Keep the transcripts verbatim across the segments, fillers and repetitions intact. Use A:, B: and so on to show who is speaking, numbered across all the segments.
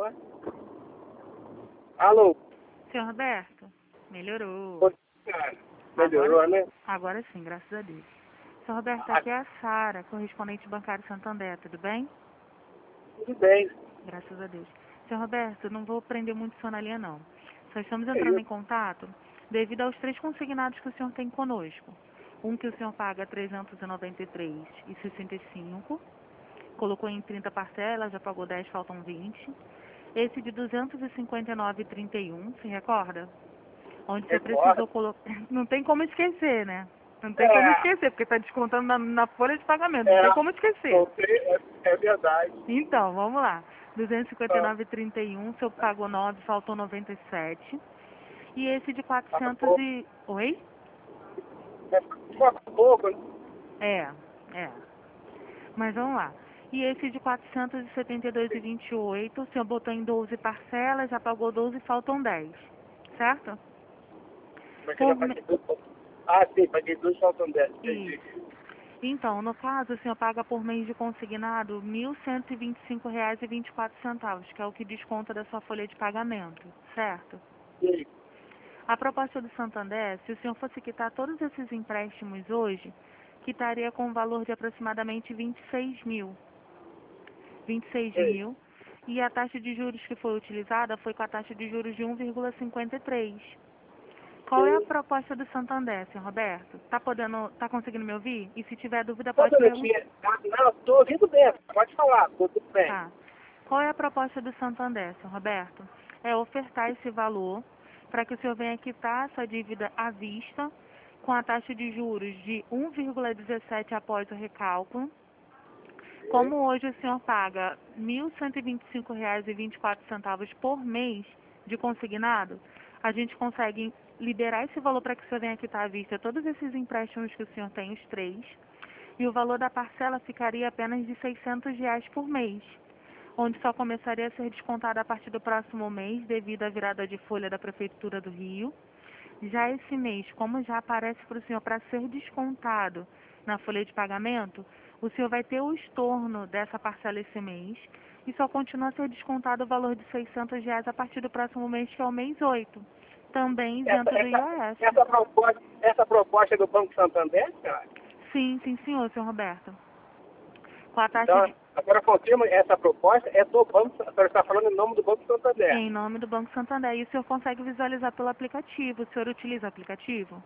A: Alô? Alô?
B: Senhor Roberto, melhorou.
A: Oi, cara. Melhorou,
B: agora,
A: né?
B: Agora sim, graças a Deus. Senhor Roberto, aqui é a Sara, correspondente bancário Santander, tudo bem?
A: Tudo bem.
B: Graças a Deus. Senhor Roberto, não vou prender muito sua na linha, não. Só estamos
A: É
B: entrando
A: isso.
B: em contato devido aos três consignados que o senhor tem conosco. Um que o senhor paga trezentos e noventa e três reais e sessenta e cinco centavos, colocou em trinta parcelas, já pagou dez, faltam vinte. Esse de duzentos e cinquenta e nove reais e trinta e um centavos, se recorda? Onde você
A: Recorda.
B: precisou colocar... Não tem como esquecer, né? Não tem como
A: É,
B: esquecer, porque está descontando na, na folha de pagamento, não
A: é,
B: tem como esquecer.
A: voltei, é, é verdade.
B: Então, vamos lá. duzentos e cinquenta e
A: Ah,
B: nove reais e trinta e um, o senhor pagou nove, faltou noventa e sete. E esse de
A: tá
B: quatrocentos
A: pouco.
B: e... Oi?
A: Falta pouco, né?
B: É, é. Mas vamos lá. E esse de quatrocentos e setenta e dois reais e vinte e oito, o senhor botou em doze parcelas, já pagou doze, faltam dez. Certo?
A: Mas eu já
B: Por me...
A: paguei dois. Ah, sim, paguei dois, faltam dez. Entendi.
B: Isso. Então, no caso, o senhor paga por mês de consignado mil cento e vinte e cinco reais e vinte e quatro centavos, que é o que desconta da sua folha de pagamento, certo?
A: E aí?
B: A proposta do Santander, se o senhor fosse quitar todos esses empréstimos hoje, quitaria com um valor de aproximadamente vinte e seis mil. vinte e seis
A: E aí?
B: mil. E a taxa de juros que foi utilizada foi com a taxa de juros de um vírgula cinquenta e três. Qual é a
A: Sim.
B: proposta do Santander, senhor Roberto? Tá podendo, tá conseguindo me ouvir? E se tiver dúvida,
A: Só um
B: pode perguntar.
A: minutinho. Ah, não, tô ouvindo bem. Pode falar, tô tudo bem.
B: Tá. Qual é a proposta do Santander, senhor Roberto? É ofertar esse valor para que o senhor venha quitar essa dívida à vista com a taxa de juros de um vírgula dezessete após o recálculo. Como hoje o senhor paga mil cento e vinte e cinco reais e vinte e quatro centavos por mês de consignado, a gente consegue liberar esse valor para que o senhor venha quitar à vista todos esses empréstimos que o senhor tem, os três, e o valor da parcela ficaria apenas de seiscentos reais por mês, onde só começaria a ser descontada a partir do próximo mês, devido à virada de folha da Prefeitura do Rio. Já esse mês, como já aparece para o senhor para ser descontado na folha de pagamento, o senhor vai ter o estorno dessa parcela esse mês e só continua a ser descontado o valor de seiscentos reais a partir do próximo mês, que é o mês oito, também
A: Essa,
B: isento do
A: essa,
B: I O S.
A: essa, proposta, essa proposta é do Banco Santander, cara?
B: Sim, sim, senhor, senhor Roberto. Com a taxa
A: Então,
B: de...
A: agora confirma, essa proposta é do Banco Santander. Você está falando em nome do Banco Santander.
B: Em nome do Banco Santander. E o senhor consegue visualizar pelo aplicativo. O senhor utiliza o aplicativo?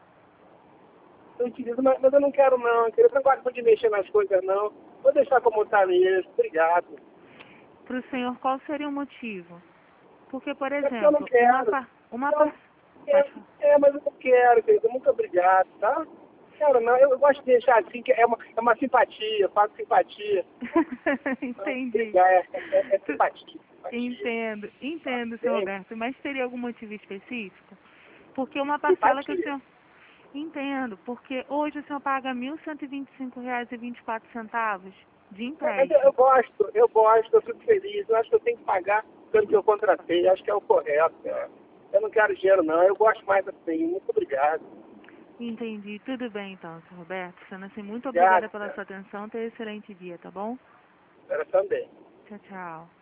A: Eu utilizo, mas, mas eu não quero não, querido. Eu não gosto de mexer nas coisas, não. Vou deixar como está mesmo. Obrigado.
B: Para o senhor, qual seria o motivo? Porque, por
A: É porque eu não
B: exemplo, uma
A: quero.
B: par... Uma
A: Eu,
B: par...
A: é,
B: Pode falar.
A: é, mas eu não quero, querido. Muito obrigado, tá? Quero não. Eu, eu gosto de deixar assim, que é uma, é uma simpatia. Faço simpatia. Não,
B: Entendi.
A: obrigado. É, é, é
B: Tu-
A: simpatia. Simpatia.
B: Entendo, entendo, senhor
A: Bem,
B: Roberto. Mas teria algum motivo específico? Porque uma parcela que o
A: simpatia.
B: senhor... Entendo, porque hoje o senhor paga mil cento e vinte e cinco reais e vinte e quatro centavos de
A: É, mas eu, eu
B: empréstimo.
A: gosto, eu gosto, eu fico feliz. Eu acho que eu tenho que pagar pelo que eu contratei. Acho que é o correto. É. Eu não quero dinheiro, não. Eu gosto mais assim. Muito obrigado.
B: Entendi. Tudo bem, então, senhor Roberto. Sendo assim, muito obrigada
A: Obrigado,
B: pela
A: cara.
B: sua atenção. Tenha um excelente dia, tá bom?
A: Era também.
B: Tchau, tchau.